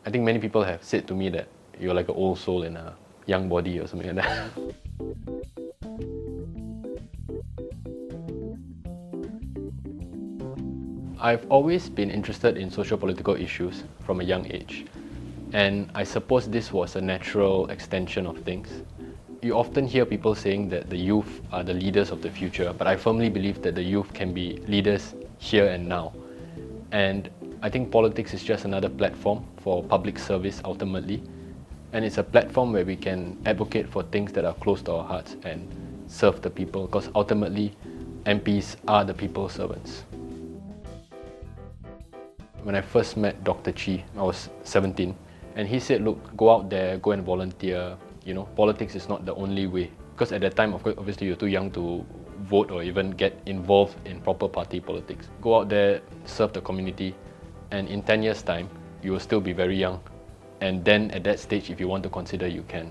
I think many people have said to me that you're like an old soul in a young body or something like that. I've always been interested in socio-political issues from a young age, and I suppose this was a natural extension of things. You often hear people saying that the youth are the leaders of the future, but I firmly believe that the youth can be leaders here and now. And I think politics is just another platform for public service ultimately, and it's a platform where we can advocate for things that are close to our hearts and serve the people, because ultimately MPs are the people's servants. When I first met Dr. Chi, I was 17, and he said, look, go out there, go and volunteer. Politics is not the only way. Because at that time, obviously, you're too young to vote or even get involved in proper party politics. Go out there, serve the community, and in 10 years' time, you will still be very young. And then at that stage, if you want to consider, you can.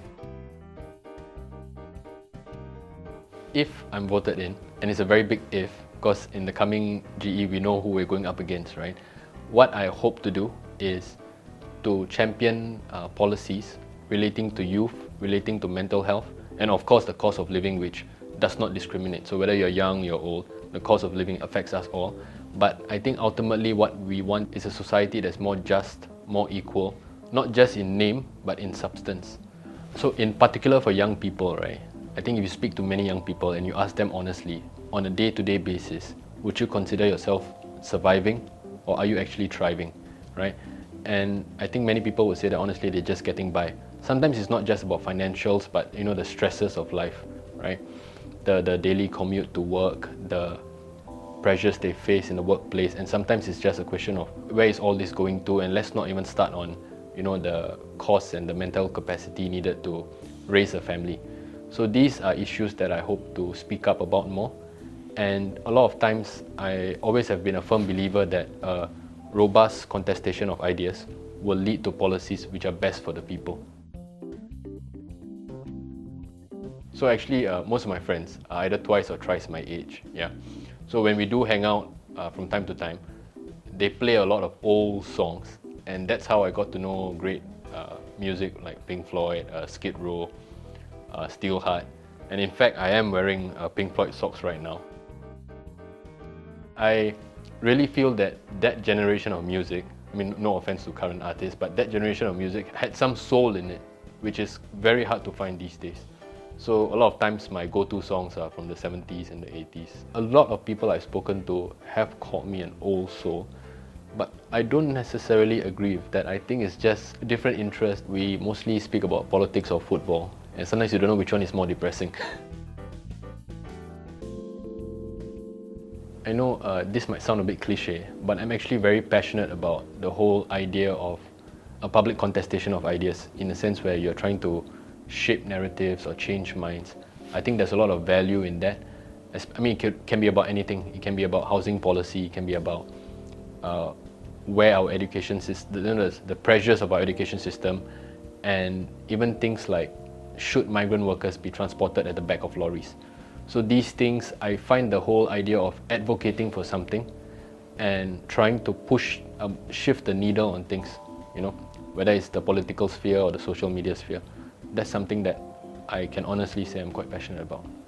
If I'm voted in, and it's a very big if, because in the coming GE, we know who we're going up against, right? What I hope to do is to champion policies relating to youth, relating to mental health, and of course the cost of living, which does not discriminate. So whether you're young, you're old, the cost of living affects us all. But I think ultimately what we want is a society that's more just, more equal, not just in name, but in substance. So in particular for young people, right? I think if you speak to many young people and you ask them honestly, on a day-to-day basis, would you consider yourself surviving, or are you actually thriving, right? And I think many people would say that honestly they're just getting by. Sometimes it's not just about financials, but the stresses of life, right? The daily commute to work, the pressures they face in the workplace, and sometimes it's just a question of where is all this going to, and let's not even start on the costs and the mental capacity needed to raise a family. So these are issues that I hope to speak up about more. And a lot of times, I always have been a firm believer that a robust contestation of ideas will lead to policies which are best for the people. So actually, most of my friends are either twice or thrice my age. Yeah. So when we do hang out from time to time, they play a lot of old songs, and that's how I got to know great music like Pink Floyd, Skid Row, Steelheart. And in fact, I am wearing Pink Floyd socks right now. I really feel that that generation of music, I mean, no offense to current artists, but that generation of music had some soul in it, which is very hard to find these days. So a lot of times my go-to songs are from the 70s and the 80s. A lot of people I've spoken to have called me an old soul, but I don't necessarily agree with that. I think it's just a different interest. We mostly speak about politics or football, and sometimes you don't know which one is more depressing. I know this might sound a bit cliche, but I'm actually very passionate about the whole idea of a public contestation of ideas, in a sense where you're trying to shape narratives or change minds. I think there's a lot of value in that. I mean, it can be about anything. It can be about housing policy, it can be about where our education system, the pressures of our education system, and even things like, should migrant workers be transported at the back of lorries? So these things, I find the whole idea of advocating for something and trying to shift the needle on things, whether it's the political sphere or the social media sphere, that's something that I can honestly say I'm quite passionate about.